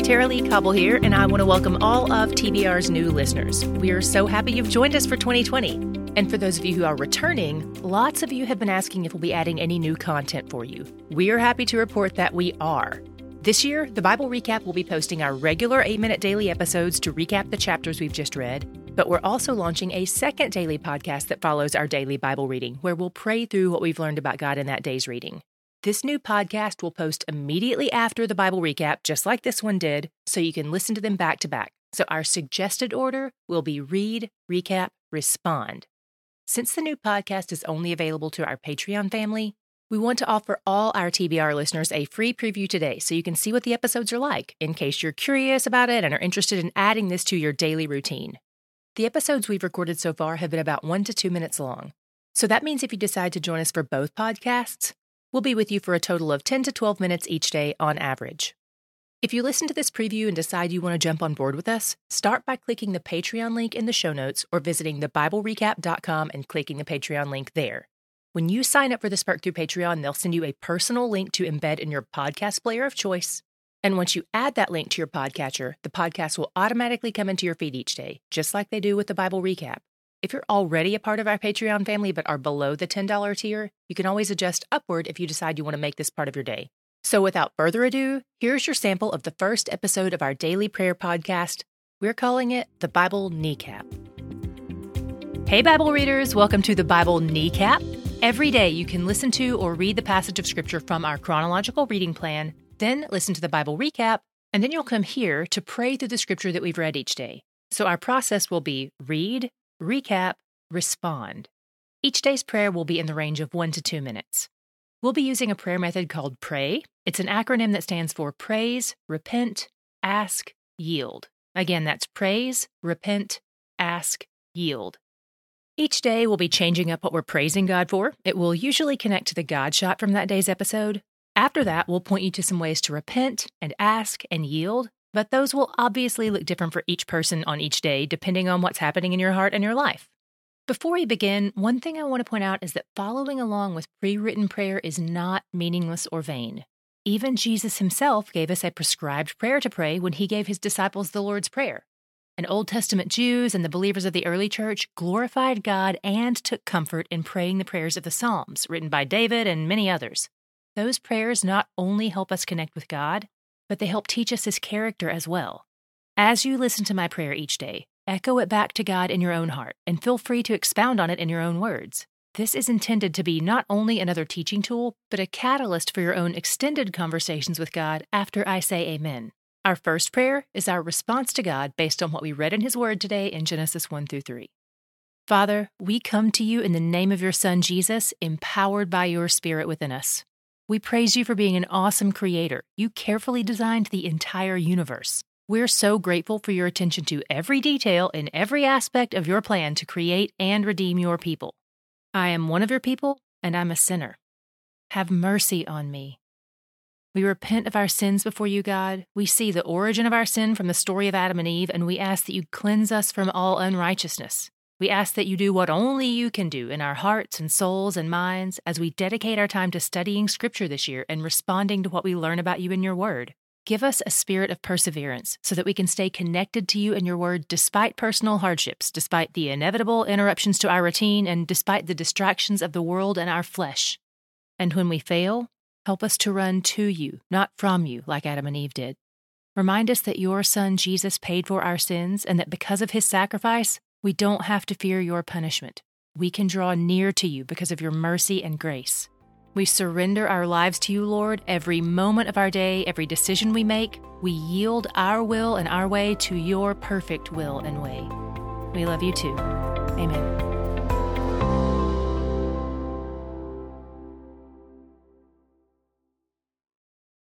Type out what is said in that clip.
Tara-Leigh Cobble here, and I want to welcome all of TBR's new listeners. We are so happy you've joined us for 2020. And for those of you who are returning, lots of you have been asking if we'll be adding any new content for you. We are happy to report that we are. This year, the Bible Recap will be posting our regular 8-minute daily episodes to recap the chapters we've just read, but we're also launching a second daily podcast that follows our daily Bible reading, where we'll pray through what we've learned about God in that day's reading. This new podcast will post immediately after the Bible Recap, just like this one did, so you can listen to them back to back. So our suggested order will be read, recap, respond. Since the new podcast is only available to our Patreon family, we want to offer all our TBR listeners a free preview today so you can see what the episodes are like, in case you're curious about it and are interested in adding this to your daily routine. The episodes we've recorded so far have been about 1 to 2 minutes long. So that means if you decide to join us for both podcasts, we'll be with you for a total of 10 to 12 minutes each day on average. If you listen to this preview and decide you want to jump on board with us, start by clicking the Patreon link in the show notes or visiting thebiblerecap.com and clicking the Patreon link there. When you sign up for the Spark through Patreon, they'll send you a personal link to embed in your podcast player of choice. And once you add that link to your podcatcher, the podcast will automatically come into your feed each day, just like they do with the Bible Recap. If you're already a part of our Patreon family but are below the $10 tier, you can always adjust upward if you decide you want to make this part of your day. So without further ado, here's your sample of the first episode of our daily prayer podcast. We're calling it the Bible Kneecap. Hey Bible readers, welcome to the Bible Kneecap. Every day you can listen to or read the passage of Scripture from our chronological reading plan, then listen to the Bible Recap, and then you'll come here to pray through the Scripture that we've read each day. So our process will be read, recap, respond. Each day's prayer will be in the range of 1 to 2 minutes. We'll be using a prayer method called PRAY. It's an acronym that stands for praise, repent, ask, yield. Again, that's praise, repent, ask, yield. Each day we'll be changing up what we're praising God for. It will usually connect to the God shot from that day's episode. After that, we'll point you to some ways to repent and ask and yield, but those will obviously look different for each person on each day, depending on what's happening in your heart and your life. Before we begin, one thing I want to point out is that following along with pre-written prayer is not meaningless or vain. Even Jesus himself gave us a prescribed prayer to pray when he gave his disciples the Lord's Prayer. And Old Testament Jews and the believers of the early church glorified God and took comfort in praying the prayers of the Psalms, written by David and many others. Those prayers not only help us connect with God, but they help teach us his character as well. As you listen to my prayer each day, echo it back to God in your own heart, and feel free to expound on it in your own words. This is intended to be not only another teaching tool, but a catalyst for your own extended conversations with God after I say amen. Our first prayer is our response to God based on what we read in his word today in Genesis 1 through 3. Father, we come to you in the name of your Son, Jesus, empowered by your Spirit within us. We praise you for being an awesome creator. You carefully designed the entire universe. We're so grateful for your attention to every detail in every aspect of your plan to create and redeem your people. I am one of your people, and I'm a sinner. Have mercy on me. We repent of our sins before you, God. We see the origin of our sin from the story of Adam and Eve, and we ask that you cleanse us from all unrighteousness. We ask that you do what only you can do in our hearts and souls and minds as we dedicate our time to studying Scripture this year and responding to what we learn about you in your word. Give us a spirit of perseverance so that we can stay connected to you and your word despite personal hardships, despite the inevitable interruptions to our routine, and despite the distractions of the world and our flesh. And when we fail, help us to run to you, not from you, like Adam and Eve did. Remind us that your Son Jesus paid for our sins and that because of his sacrifice, we don't have to fear your punishment. We can draw near to you because of your mercy and grace. We surrender our lives to you, Lord, every moment of our day, every decision we make. We yield our will and our way to your perfect will and way. We love you too. Amen.